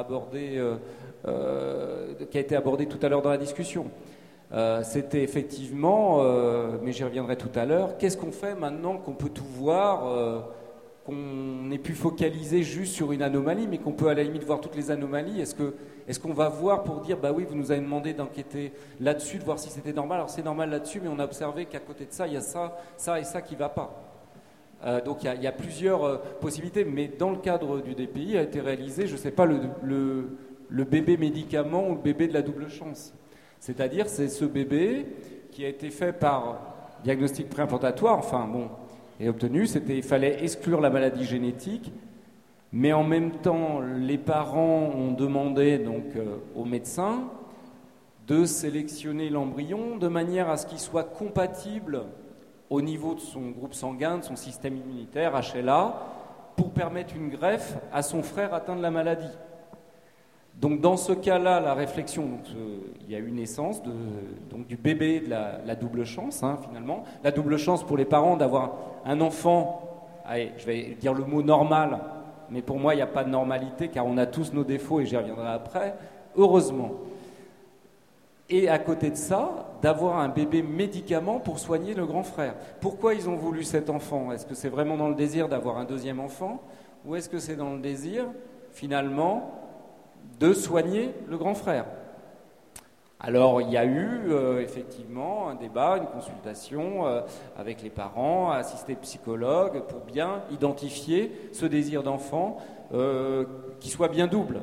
été abordée tout à l'heure dans la discussion. C'était effectivement, mais j'y reviendrai tout à l'heure, qu'est-ce qu'on fait maintenant qu'on peut tout voir, qu'on ait pu focaliser juste sur une anomalie, mais qu'on peut à la limite voir toutes les anomalies? Est-ce qu'on va voir pour dire, bah oui, vous nous avez demandé d'enquêter là-dessus, de voir si c'était normal, alors c'est normal là-dessus, mais on a observé qu'à côté de ça, il y a ça, ça et ça qui ne va pas. Donc il y a plusieurs possibilités, mais dans le cadre du DPI a été réalisé, je ne sais pas, le bébé médicament ou le bébé de la double chance. C'est-à-dire, c'est ce bébé qui a été fait par diagnostic préimplantatoire, enfin bon, est obtenu, il fallait exclure la maladie génétique, mais en même temps, les parents ont demandé donc au médecin de sélectionner l'embryon de manière à ce qu'il soit compatible au niveau de son groupe sanguin, de son système immunitaire, HLA, pour permettre une greffe à son frère atteint de la maladie. Donc dans ce cas-là, la réflexion, il y a eu naissance du bébé de la double chance, finalement. La double chance pour les parents d'avoir un enfant, allez, je vais dire le mot normal, mais pour moi il n'y a pas de normalité car on a tous nos défauts et j'y reviendrai après, heureusement. Et à côté de ça, d'avoir un bébé médicament pour soigner le grand frère. Pourquoi ils ont voulu cet enfant? Est-ce que c'est vraiment dans le désir d'avoir un deuxième enfant ou est-ce que c'est dans le désir, finalement, de soigner le grand frère? Alors il y a eu effectivement un débat, une consultation avec les parents, assistés de psychologues pour bien identifier ce désir d'enfant qui soit bien double.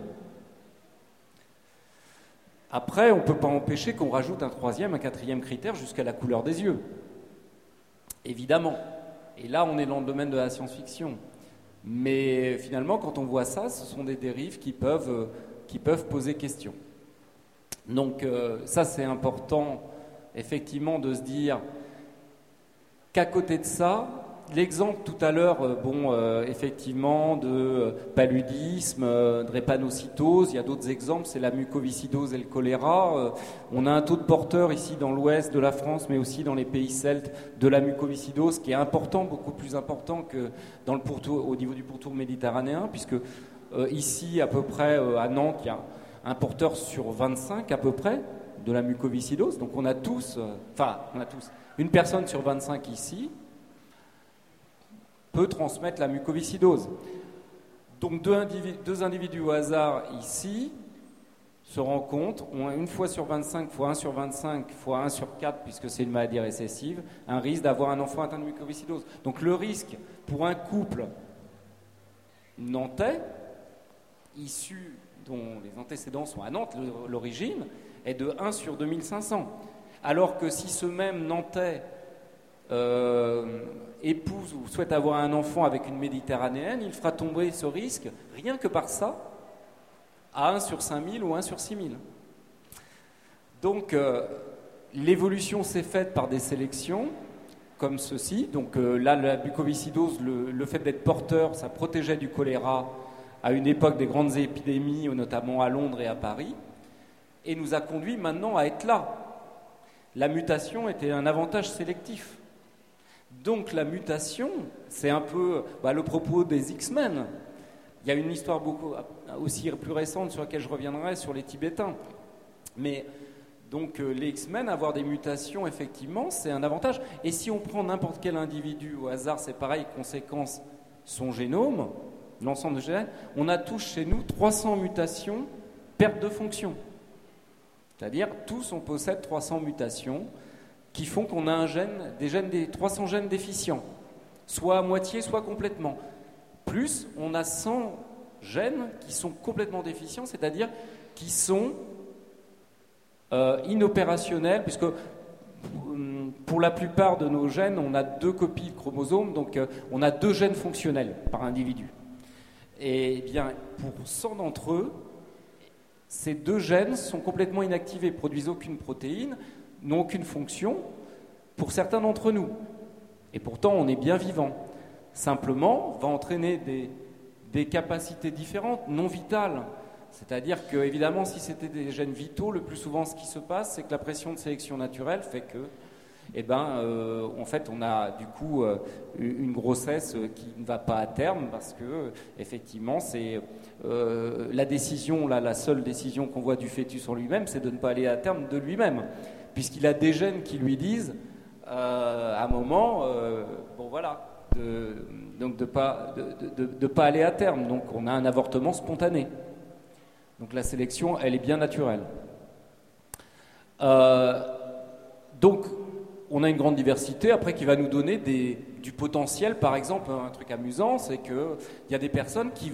Après, on ne peut pas empêcher qu'on rajoute un troisième, un quatrième critère jusqu'à la couleur des yeux. Évidemment. Et là, on est dans le domaine de la science-fiction. Mais finalement, quand on voit ça, ce sont des dérives qui peuvent poser question. Donc ça, c'est important, effectivement, de se dire qu'à côté de ça, l'exemple tout à l'heure, effectivement, de paludisme, de drépanocytose, il y a d'autres exemples, c'est la mucoviscidose et le choléra. On a un taux de porteurs ici dans l'ouest de la France, mais aussi dans les pays celtes, de la mucoviscidose, qui est important, beaucoup plus important que dans le pourtour, au niveau du pourtour méditerranéen, puisque ici, à peu près, à Nantes, il y a un porteur sur 25, à peu près, de la mucoviscidose. Donc on a tous, une personne sur 25 ici peut transmettre la mucoviscidose. Donc deux individus au hasard ici se rencontrent, ont une fois sur 25, fois 1 sur 25, fois 1 sur 4, puisque c'est une maladie récessive, un risque d'avoir un enfant atteint de mucoviscidose. Donc le risque pour un couple nantais, issu dont les antécédents sont à Nantes, l'origine, est de 1 sur 2500. Alors que si ce même Nantais épouse ou souhaite avoir un enfant avec une méditerranéenne, il fera tomber ce risque, rien que par ça, à 1 sur 5000 ou 1 sur 6000. Donc l'évolution s'est faite par des sélections comme ceci. Donc là, la mucoviscidose, le fait d'être porteur, ça protégeait du choléra à une époque des grandes épidémies, notamment à Londres et à Paris, et nous a conduit maintenant à être là. La mutation était un avantage sélectif. Donc la mutation, c'est un peu le propos des X-Men. Il y a une histoire beaucoup aussi plus récente sur laquelle je reviendrai, sur les Tibétains. Mais donc les X-Men, avoir des mutations, effectivement, c'est un avantage. Et si on prend n'importe quel individu au hasard, c'est pareil, conséquence, son génome, l'ensemble de gènes, on a tous chez nous 300 mutations, perte de fonction. C'est-à-dire, tous on possède 300 mutations qui font qu'on a des 300 gènes déficients, soit à moitié, soit complètement. Plus, on a 100 gènes qui sont complètement déficients, c'est-à-dire qui sont inopérationnels, puisque pour la plupart de nos gènes, on a 2 copies de chromosomes, donc on a 2 gènes fonctionnels par individu. Et bien, pour 100 d'entre eux, ces 2 gènes sont complètement inactivés, ne produisent aucune protéine, n'ont aucune fonction, pour certains d'entre nous. Et pourtant, on est bien vivant. Simplement, va entraîner des capacités différentes, non vitales. C'est-à-dire que, évidemment, si c'était des gènes vitaux, le plus souvent, ce qui se passe, c'est que la pression de sélection naturelle fait que, en fait, on a du coup une grossesse qui ne va pas à terme, parce que, effectivement, c'est la décision, la seule décision qu'on voit du fœtus en lui-même, c'est de ne pas aller à terme de lui-même, puisqu'il a des gènes qui lui disent, à un moment, donc de pas aller à terme. Donc, on a un avortement spontané. Donc la sélection, elle est bien naturelle. Donc, on a une grande diversité, après, qui va nous donner du potentiel. Par exemple, un truc amusant, c'est qu'il y a des personnes qui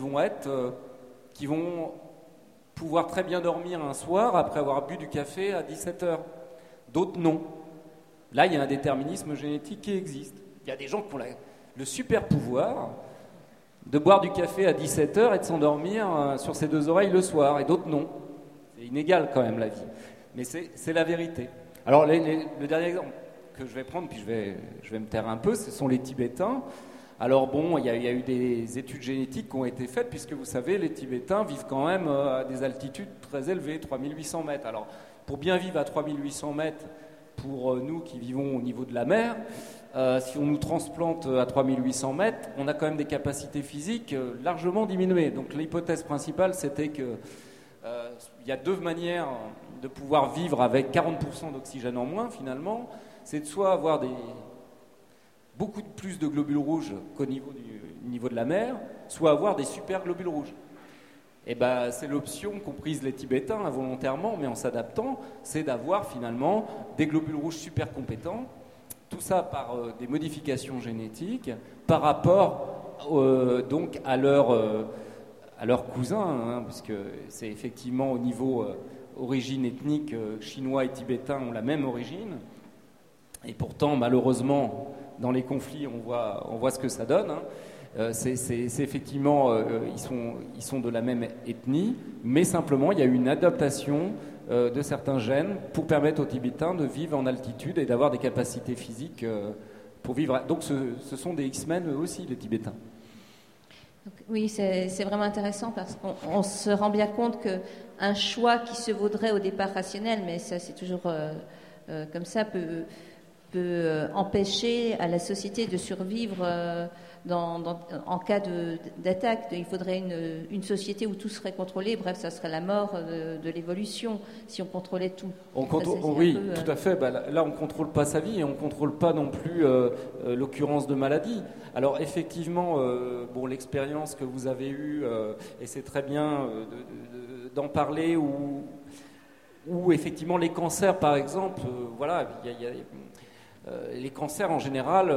vont pouvoir très bien dormir un soir après avoir bu du café à 17h. D'autres, non. Là, il y a un déterminisme génétique qui existe. Il y a des gens qui ont le super pouvoir de boire du café à 17h et de s'endormir sur ses 2 oreilles le soir, et d'autres non. C'est inégal quand même, la vie. Mais c'est la vérité. Alors, le dernier exemple que je vais prendre, puis je vais me taire un peu, ce sont les Tibétains. Alors bon, il y a eu des études génétiques qui ont été faites, puisque vous savez, les Tibétains vivent quand même à des altitudes très élevées, 3800 mètres. Alors, pour bien vivre à 3800 mètres, pour nous qui vivons au niveau de la mer, si on nous transplante à 3800 mètres, on a quand même des capacités physiques largement diminuées. Donc l'hypothèse principale, c'était qu'il y a 2 manières de pouvoir vivre avec 40% d'oxygène en moins, finalement. C'est de soit avoir beaucoup plus de globules rouges qu'au niveau de la mer, soit avoir des super globules rouges. Et c'est l'option qu'ont prise les Tibétains involontairement, mais en s'adaptant, c'est d'avoir finalement des globules rouges super compétents. Tout ça par des modifications génétiques, par rapport donc à leurs cousins, puisque c'est effectivement au niveau origine ethnique, chinois et tibétains ont la même origine. Et pourtant, malheureusement, dans les conflits, on voit ce que ça donne. C'est effectivement, ils sont de la même ethnie, mais simplement, il y a eu une adaptation de certains gènes pour permettre aux Tibétains de vivre en altitude et d'avoir des capacités physiques pour vivre. Donc ce sont des X-Men eux aussi, les Tibétains. Donc, oui, c'est vraiment intéressant parce qu'on se rend bien compte qu'un choix qui se vaudrait au départ rationnel, mais ça c'est toujours comme ça, peut empêcher à la société de survivre en cas d'attaque. Il faudrait une société où tout serait contrôlé. Bref, ça serait la mort de l'évolution si on contrôlait tout. Oui, tout à fait. Là, on ne contrôle pas sa vie et on ne contrôle pas non plus l'occurrence de maladie. Alors, effectivement, l'expérience que vous avez eue, et c'est très bien d'en parler, où effectivement les cancers, par exemple, les cancers en général,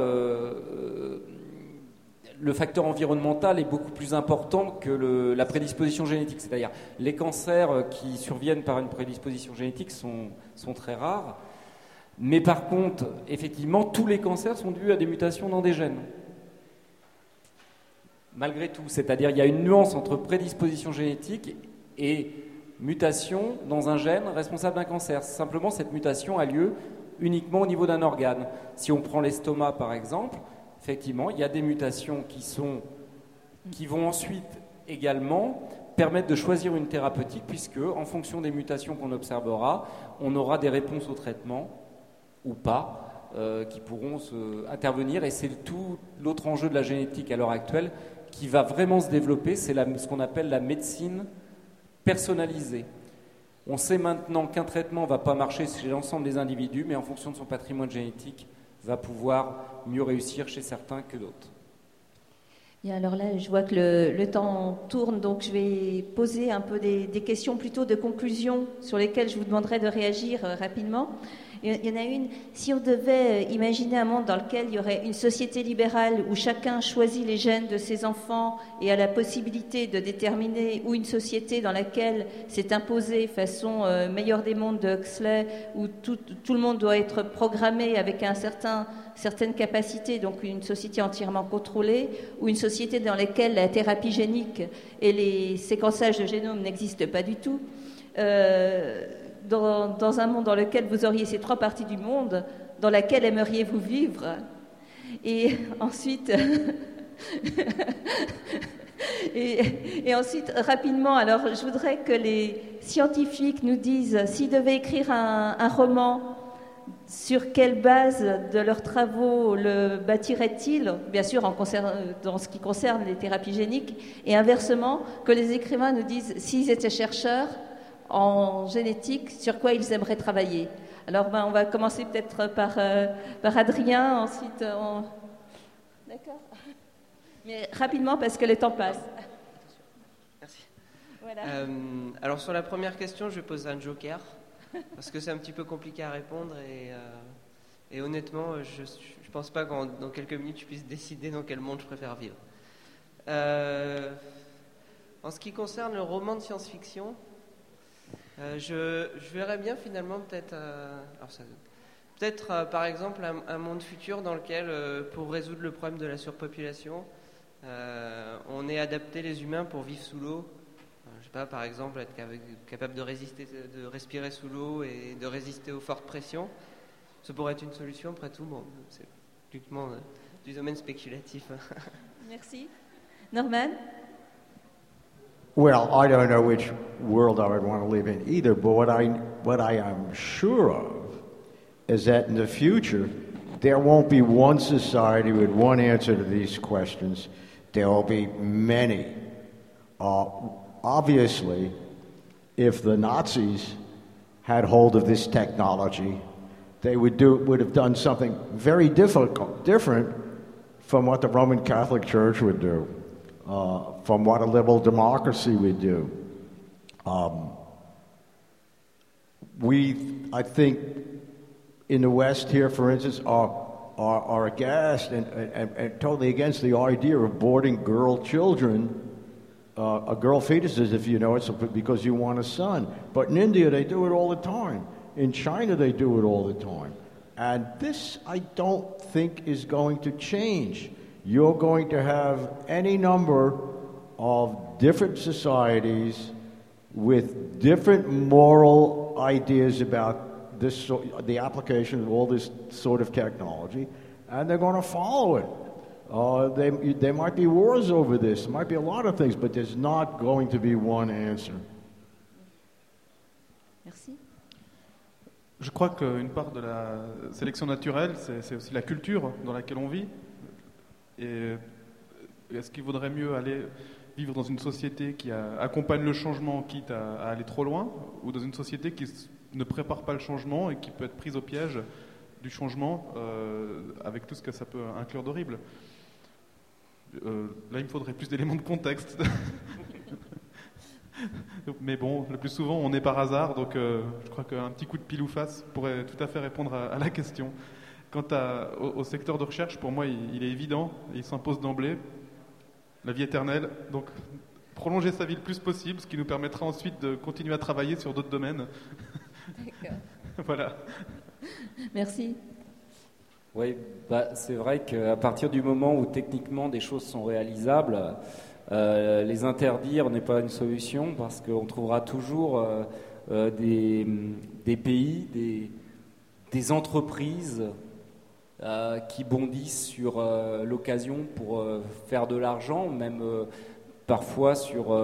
le facteur environnemental est beaucoup plus important que la prédisposition génétique. C'est-à-dire les cancers qui surviennent par une prédisposition génétique sont très rares. Mais par contre, effectivement, tous les cancers sont dus à des mutations dans des gènes. Malgré tout, c'est-à-dire il y a une nuance entre prédisposition génétique et mutation dans un gène responsable d'un cancer. Simplement, cette mutation a lieu uniquement au niveau d'un organe. Si on prend l'estomac, par exemple, effectivement, il y a des mutations qui vont ensuite également permettre de choisir une thérapeutique, puisque en fonction des mutations qu'on observera, on aura des réponses au traitement ou pas qui pourront intervenir. Et c'est tout l'autre enjeu de la génétique à l'heure actuelle qui va vraiment se développer, c'est ce qu'on appelle la médecine personnalisée. On sait maintenant qu'un traitement ne va pas marcher chez l'ensemble des individus, mais en fonction de son patrimoine génétique, va pouvoir mieux réussir chez certains que d'autres. Bien, alors là, je vois que le temps tourne, donc je vais poser un peu des questions plutôt de conclusion sur lesquelles je vous demanderai de réagir rapidement. Il y en a une, si on devait imaginer un monde dans lequel il y aurait une société libérale où chacun choisit les gènes de ses enfants et a la possibilité de déterminer, ou une société dans laquelle c'est imposé façon meilleur des mondes de Huxley, où tout le monde doit être programmé avec certaines capacités, donc une société entièrement contrôlée, ou une société dans laquelle la thérapie génique et les séquençages de génome n'existent pas du tout, dans un monde dans lequel vous auriez ces trois parties du monde, dans laquelle aimeriez-vous vivre? Et ensuite, et ensuite, rapidement, alors je voudrais que les scientifiques nous disent s'ils devaient écrire un roman, sur quelle base de leurs travaux le bâtiraient-ils, bien sûr dans ce qui concerne les thérapies géniques, et inversement, que les écrivains nous disent s'ils étaient chercheurs en génétique, sur quoi ils aimeraient travailler. Alors on va commencer peut-être par Adrien, ensuite D'accord. Mais rapidement parce que le temps passe. Merci. Voilà. Alors sur la première question, je vais poser un joker, parce que c'est un petit peu compliqué à répondre et honnêtement, je ne pense pas qu'en dans quelques minutes, je puisse décider dans quel monde je préfère vivre. En ce qui concerne le roman de science-fiction, je verrais bien finalement peut-être par exemple un monde futur dans lequel, pour résoudre le problème de la surpopulation, on ait adapté les humains pour vivre sous l'eau. Je sais pas, par exemple, être capable de respirer sous l'eau et de résister aux fortes pressions. Ça pourrait être une solution, après tout. Bon, c'est uniquement du domaine spéculatif. Merci. Norman? Well, I don't know which world I would want to live in either, but what I am sure of is that in the future, there won't be one society with one answer to these questions. There will be many. Obviously, if the Nazis had hold of this technology, they would have done something very different from what the Roman Catholic Church would do. From what a liberal democracy would do. I think, in the West here, for instance, are aghast and totally against the idea of boarding girl children, girl fetuses, if you know it, because you want a son. But in India, they do it all the time. In China, they do it all the time. And this, I don't think, is going to change. You're going to have any number of different societies with different moral ideas about this, the application of all this sort of technology, and they're going to follow it. There might be wars over this, there might be a lot of things, but there's not going to be one answer. Merci. Je crois qu'une part de la sélection naturelle, c'est aussi la culture dans laquelle on vit. Et est-ce qu'il vaudrait mieux aller vivre dans une société qui accompagne le changement, quitte à aller trop loin, ou dans une société qui ne prépare pas le changement et qui peut être prise au piège du changement avec tout ce que ça peut inclure d'horrible? Là, il me faudrait plus d'éléments de contexte. Mais bon, le plus souvent, on est par hasard, donc je crois qu'un petit coup de pile ou face pourrait tout à fait répondre à la question. Quant au secteur de recherche, pour moi, il est évident, il s'impose d'emblée, la vie éternelle. Donc, prolonger sa vie le plus possible, ce qui nous permettra ensuite de continuer à travailler sur d'autres domaines. D'accord. Voilà. Merci. Oui, c'est vrai qu'à partir du moment où techniquement des choses sont réalisables, les interdire n'est pas une solution, parce qu'on trouvera toujours des pays, des entreprises qui bondissent sur l'occasion pour faire de l'argent, même parfois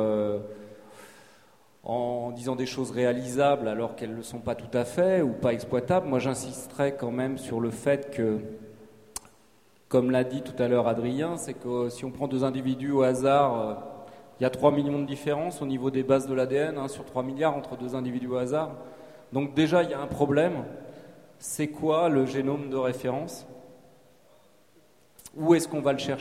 en disant des choses réalisables alors qu'elles ne le sont pas tout à fait ou pas exploitables. Moi, j'insisterais quand même sur le fait que, comme l'a dit tout à l'heure Adrien, c'est que si on prend 2 individus au hasard, il y a 3 millions de différences au niveau des bases de l'ADN, sur 3 milliards entre 2 individus au hasard. Donc déjà, il y a un problème. C'est quoi le génome de référence ? Où est-ce qu'on va le chercher ?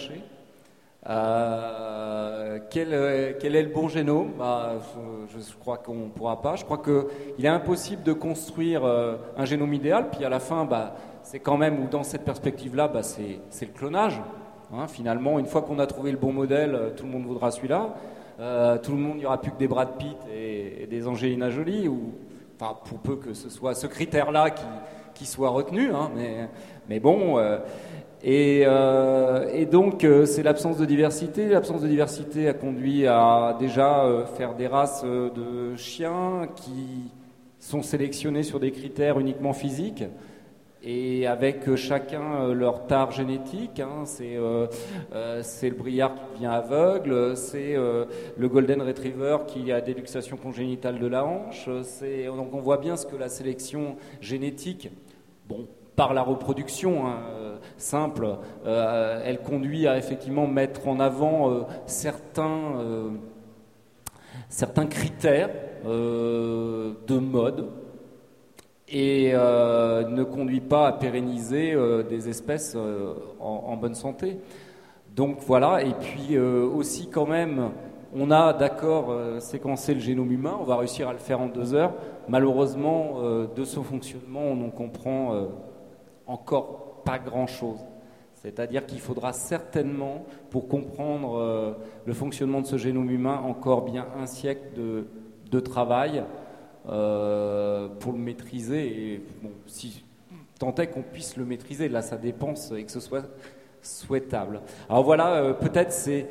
Quel est le bon génome ? Je crois qu'on ne pourra pas. Je crois qu'il est impossible de construire un génome idéal, puis à la fin, c'est quand même, ou dans cette perspective-là, c'est le clonage. Finalement, une fois qu'on a trouvé le bon modèle, tout le monde voudra celui-là. Tout le monde, il n'y aura plus que des Brad Pitt et des Angelina Jolie, pour peu que ce soit ce critère-là qui soit retenu. Mais bon... Et donc, c'est l'absence de diversité. L'absence de diversité a conduit à déjà faire des races de chiens qui sont sélectionnés sur des critères uniquement physiques et avec chacun leur tare génétique. C'est le briard qui devient aveugle, c'est le golden retriever qui a des luxations congénitales de la hanche. Donc on voit bien ce que la sélection génétique, par la reproduction simple, elle conduit à effectivement mettre en avant certains critères de mode et ne conduit pas à pérenniser des espèces en bonne santé. Donc voilà, et puis aussi quand même, on a d'accord séquencé le génome humain, on va réussir à le faire en 2 heures. Malheureusement, de ce fonctionnement, on en comprend encore pas grand-chose. C'est-à-dire qu'il faudra certainement, pour comprendre le fonctionnement de ce génome humain, encore bien un siècle de travail pour le maîtriser. Et si tant est qu'on puisse le maîtriser, là ça dépense et que ce soit souhaitable. Alors voilà, peut-être c'est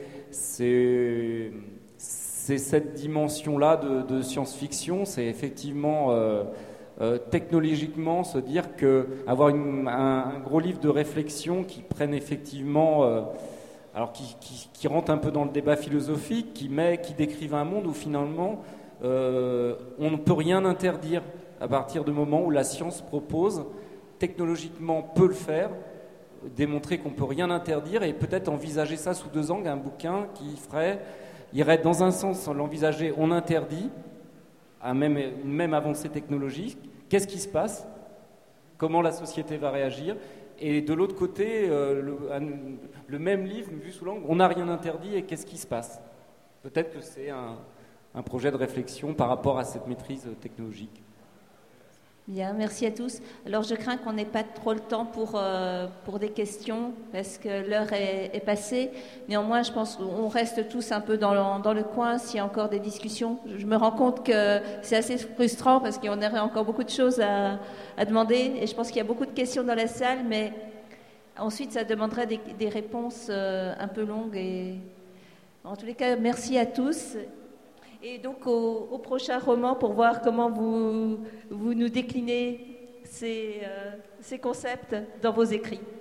cette dimension-là de science-fiction, c'est effectivement... technologiquement, se dire qu'avoir un gros livre de réflexion qui prenne effectivement, qui rentre un peu dans le débat philosophique, qui décrive un monde où finalement on ne peut rien interdire à partir du moment où la science propose, technologiquement peut le faire, démontrer qu'on ne peut rien interdire et peut-être envisager ça sous 2 angles, un bouquin qui irait dans un sens l'envisager, on interdit, à une même avancée technologique, qu'est-ce qui se passe ? Comment la société va réagir ? Et de l'autre côté, le même livre, vu sous l'angle, on n'a rien interdit et qu'est-ce qui se passe ? Peut-être que c'est un projet de réflexion par rapport à cette maîtrise technologique. Bien, merci à tous. Alors je crains qu'on n'ait pas trop le temps pour des questions parce que l'heure est passée. Néanmoins, je pense qu'on reste tous un peu dans le coin s'il y a encore des discussions. Je me rends compte que c'est assez frustrant parce qu'on aurait encore beaucoup de choses à demander et je pense qu'il y a beaucoup de questions dans la salle, mais ensuite ça demanderait des réponses un peu longues. Et en tous les cas, merci à tous. Et donc au prochain roman pour voir comment vous nous déclinez ces concepts dans vos écrits.